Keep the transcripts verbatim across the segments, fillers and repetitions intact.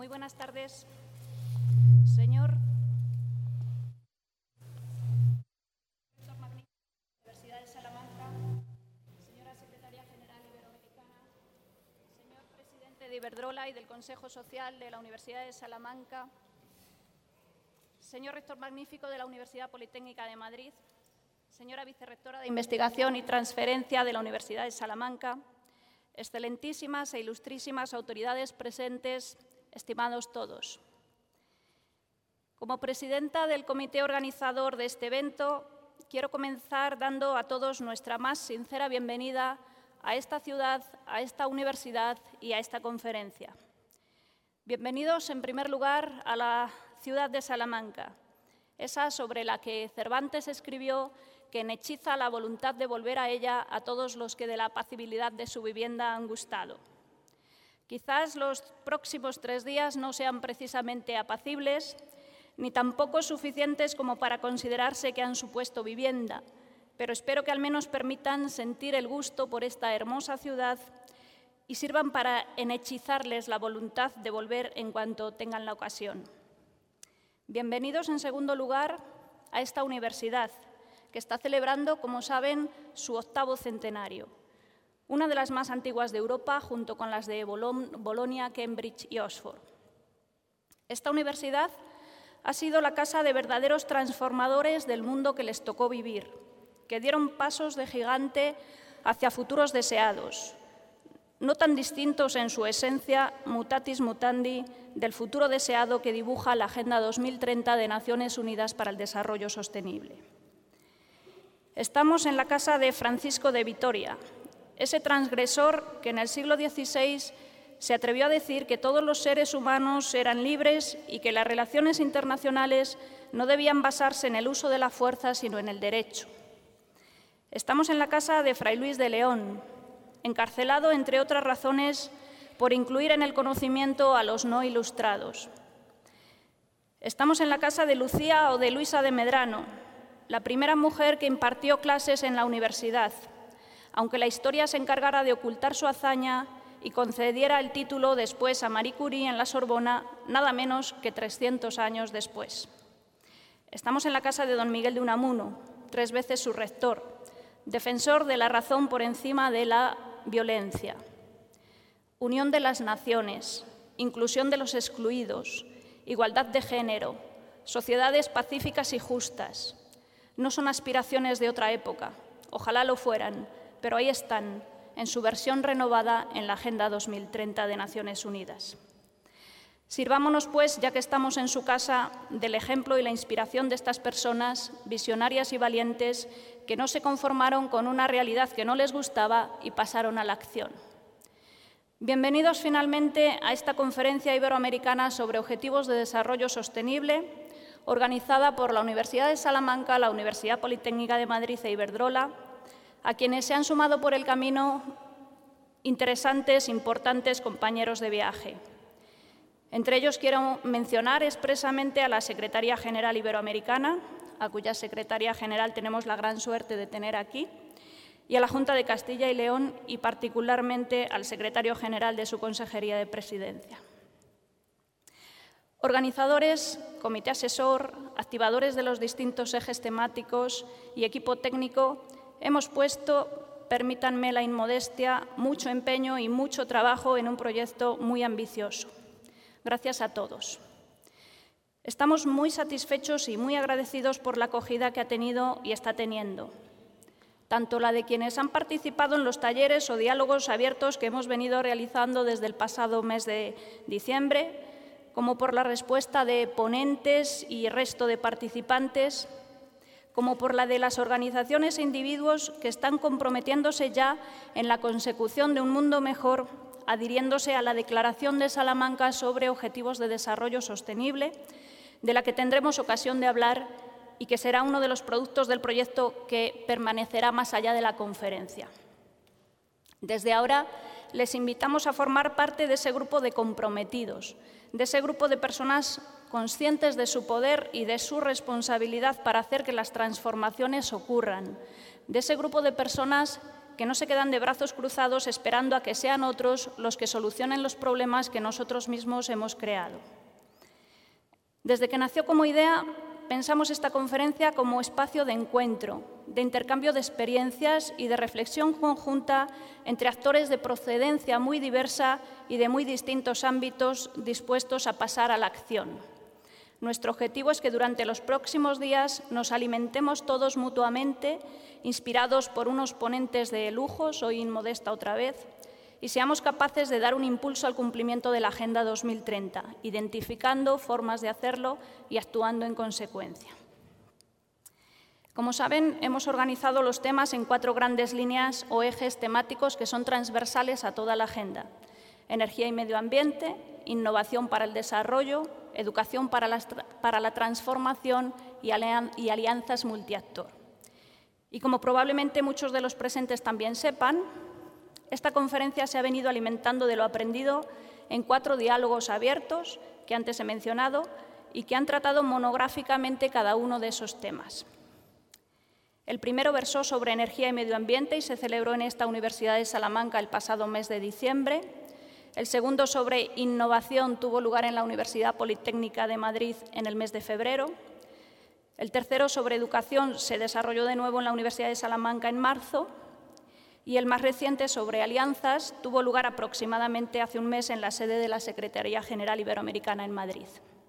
Muy buenas tardes, señor rector magnífico de la Universidad de Salamanca, señora secretaria general iberoamericana, señor presidente de Iberdrola y del Consejo Social de la Universidad de Salamanca, señor rector magnífico de la Universidad Politécnica de Madrid, señora vicerrectora de Investigación y Transferencia de la Universidad de Salamanca, excelentísimas e ilustrísimas autoridades presentes, estimados todos. Como presidenta del comité organizador de este evento, quiero comenzar dando a todos nuestra más sincera bienvenida a esta ciudad, a esta universidad y a esta conferencia. Bienvenidos, en primer lugar, a la ciudad de Salamanca, esa sobre la que Cervantes escribió que hechiza la voluntad de volver a ella a todos los que de la apacibilidad de su vivienda han gustado. Quizás los próximos tres días no sean precisamente apacibles, ni tampoco suficientes como para considerarse que han supuesto vivienda, pero espero que al menos permitan sentir el gusto por esta hermosa ciudad y sirvan para enhechizarles la voluntad de volver en cuanto tengan la ocasión. Bienvenidos, en segundo lugar, a esta universidad, que está celebrando, como saben, su octavo centenario, una de las más antiguas de Europa, junto con las de Bolonia, Cambridge y Oxford. Esta universidad ha sido la casa de verdaderos transformadores del mundo que les tocó vivir, que dieron pasos de gigante hacia futuros deseados, no tan distintos en su esencia, mutatis mutandi, del futuro deseado que dibuja la Agenda dos mil treinta de Naciones Unidas para el Desarrollo Sostenible. Estamos en la casa de Francisco de Vitoria, ese transgresor que en el siglo dieciséis se atrevió a decir que todos los seres humanos eran libres y que las relaciones internacionales no debían basarse en el uso de la fuerza, sino en el derecho. Estamos en la casa de Fray Luis de León, encarcelado, entre otras razones, por incluir en el conocimiento a los no ilustrados. Estamos en la casa de Lucía o de Luisa de Medrano, la primera mujer que impartió clases en la universidad, aunque la historia se encargara de ocultar su hazaña y concediera el título después a Marie Curie en la Sorbona, nada menos que trescientos años después. Estamos en la casa de don Miguel de Unamuno, tres veces su rector, defensor de la razón por encima de la violencia. Unión de las naciones, inclusión de los excluidos, igualdad de género, sociedades pacíficas y justas. No son aspiraciones de otra época, ojalá lo fueran, pero ahí están, en su versión renovada en la Agenda dos mil treinta de Naciones Unidas. Sirvámonos, pues, ya que estamos en su casa, del ejemplo y la inspiración de estas personas visionarias y valientes que no se conformaron con una realidad que no les gustaba y pasaron a la acción. Bienvenidos, finalmente, a esta conferencia iberoamericana sobre Objetivos de Desarrollo Sostenible, organizada por la Universidad de Salamanca, la Universidad Politécnica de Madrid e Iberdrola, a quienes se han sumado por el camino interesantes, importantes compañeros de viaje. Entre ellos quiero mencionar expresamente a la Secretaría General Iberoamericana, a cuya Secretaría General tenemos la gran suerte de tener aquí, y a la Junta de Castilla y León, y particularmente al Secretario General de su Consejería de Presidencia. Organizadores, comité asesor, activadores de los distintos ejes temáticos y equipo técnico, hemos puesto, permítanme la inmodestia, mucho empeño y mucho trabajo en un proyecto muy ambicioso. Gracias a todos. Estamos muy satisfechos y muy agradecidos por la acogida que ha tenido y está teniendo, tanto la de quienes han participado en los talleres o diálogos abiertos que hemos venido realizando desde el pasado mes de diciembre, como por la respuesta de ponentes y resto de participantes, como por la de las organizaciones e individuos que están comprometiéndose ya en la consecución de un mundo mejor, adhiriéndose a la Declaración de Salamanca sobre Objetivos de Desarrollo Sostenible, de la que tendremos ocasión de hablar y que será uno de los productos del proyecto que permanecerá más allá de la conferencia. Desde ahora les invitamos a formar parte de ese grupo de comprometidos, de ese grupo de personas conscientes de su poder y de su responsabilidad para hacer que las transformaciones ocurran, de ese grupo de personas que no se quedan de brazos cruzados esperando a que sean otros los que solucionen los problemas que nosotros mismos hemos creado. Desde que nació como idea, pensamos esta conferencia como espacio de encuentro, de intercambio de experiencias y de reflexión conjunta entre actores de procedencia muy diversa y de muy distintos ámbitos dispuestos a pasar a la acción. Nuestro objetivo es que durante los próximos días nos alimentemos todos mutuamente, inspirados por unos ponentes de lujo, soy inmodesta otra vez, y seamos capaces de dar un impulso al cumplimiento de la Agenda dos mil treinta, identificando formas de hacerlo y actuando en consecuencia. Como saben, hemos organizado los temas en cuatro grandes líneas o ejes temáticos que son transversales a toda la agenda: energía y medio ambiente, innovación para el desarrollo, educación para la, para la transformación y, alian, y alianzas multiactor. Y como probablemente muchos de los presentes también sepan, esta conferencia se ha venido alimentando de lo aprendido en cuatro diálogos abiertos que antes he mencionado y que han tratado monográficamente cada uno de esos temas. El primero versó sobre energía y medio ambiente y se celebró en esta Universidad de Salamanca el pasado mes de diciembre. El segundo, sobre innovación, tuvo lugar en la Universidad Politécnica de Madrid en el mes de febrero. El tercero, sobre educación, se desarrolló de nuevo en la Universidad de Salamanca en marzo. Y el más reciente, sobre alianzas, tuvo lugar aproximadamente hace un mes en la sede de la Secretaría General Iberoamericana en Madrid.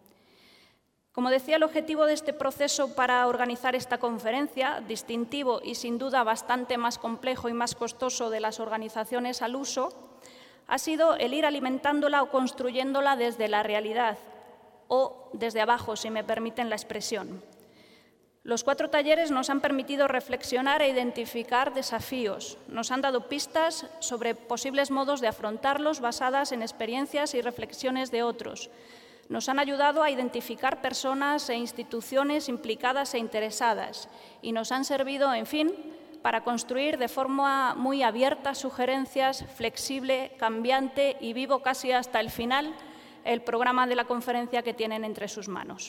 Como decía, el objetivo de este proceso para organizar esta conferencia, distintivo y sin duda bastante más complejo y más costoso de las organizaciones al uso, ha sido el ir alimentándola o construyéndola desde la realidad o desde abajo, si me permiten la expresión. Los cuatro talleres nos han permitido reflexionar e identificar desafíos, nos han dado pistas sobre posibles modos de afrontarlos basadas en experiencias y reflexiones de otros. Nos han ayudado a identificar personas e instituciones implicadas e interesadas y nos han servido, en fin, para construir de forma muy abierta sugerencias, flexible, cambiante y vivo casi hasta el final el programa de la conferencia que tienen entre sus manos.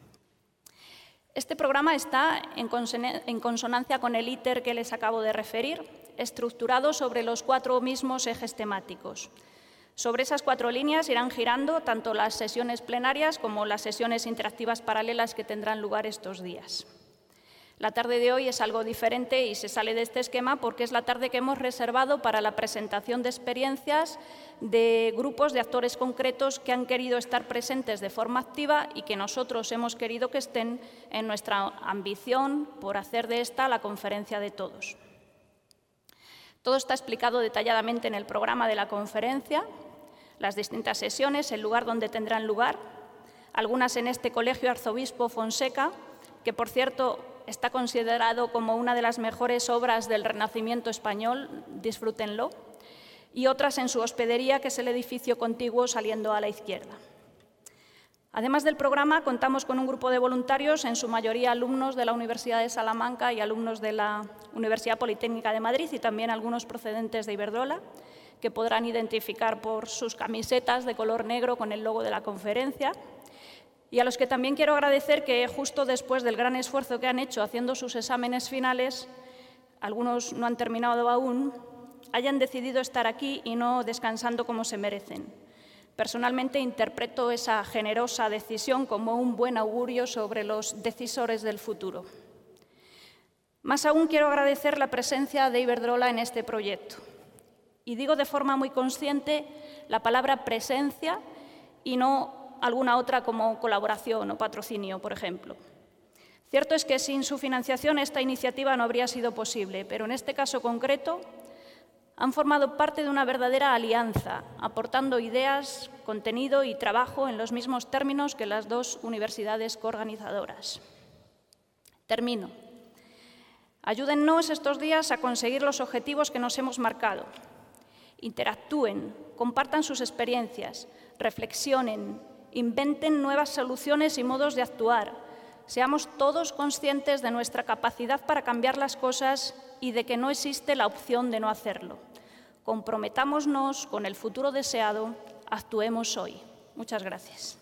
Este programa está en consonancia con el íter que les acabo de referir, estructurado sobre los cuatro mismos ejes temáticos. Sobre esas cuatro líneas irán girando tanto las sesiones plenarias como las sesiones interactivas paralelas que tendrán lugar estos días. La tarde de hoy es algo diferente y se sale de este esquema porque es la tarde que hemos reservado para la presentación de experiencias de grupos de actores concretos que han querido estar presentes de forma activa y que nosotros hemos querido que estén en nuestra ambición por hacer de esta la conferencia de todos. Todo está explicado detalladamente en el programa de la conferencia, las distintas sesiones, el lugar donde tendrán lugar, algunas en este Colegio Arzobispo Fonseca, que por cierto está considerado como una de las mejores obras del Renacimiento español, disfrútenlo, y otras en su hospedería, que es el edificio contiguo saliendo a la izquierda. Además del programa, contamos con un grupo de voluntarios, en su mayoría alumnos de la Universidad de Salamanca y alumnos de la Universidad Politécnica de Madrid y también algunos procedentes de Iberdrola, que podrán identificar por sus camisetas de color negro con el logo de la conferencia. Y a los que también quiero agradecer que justo después del gran esfuerzo que han hecho haciendo sus exámenes finales, algunos no han terminado aún, hayan decidido estar aquí y no descansando como se merecen. Personalmente interpreto esa generosa decisión como un buen augurio sobre los decisores del futuro. Más aún quiero agradecer la presencia de Iberdrola en este proyecto. Y digo de forma muy consciente la palabra presencia y no alguna otra como colaboración o patrocinio, por ejemplo. Cierto es que sin su financiación esta iniciativa no habría sido posible, pero en este caso concreto han formado parte de una verdadera alianza, aportando ideas, contenido y trabajo en los mismos términos que las dos universidades coorganizadoras. Termino. Ayúdennos estos días a conseguir los objetivos que nos hemos marcado. Interactúen, compartan sus experiencias, reflexionen, inventen nuevas soluciones y modos de actuar. Seamos todos conscientes de nuestra capacidad para cambiar las cosas y de que no existe la opción de no hacerlo. Comprometámonos con el futuro deseado, actuemos hoy. Muchas gracias.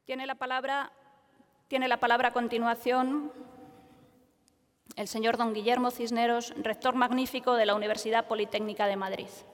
Tiene la palabra, tiene la palabra a continuación el señor don Guillermo Cisneros, rector magnífico de la Universidad Politécnica de Madrid.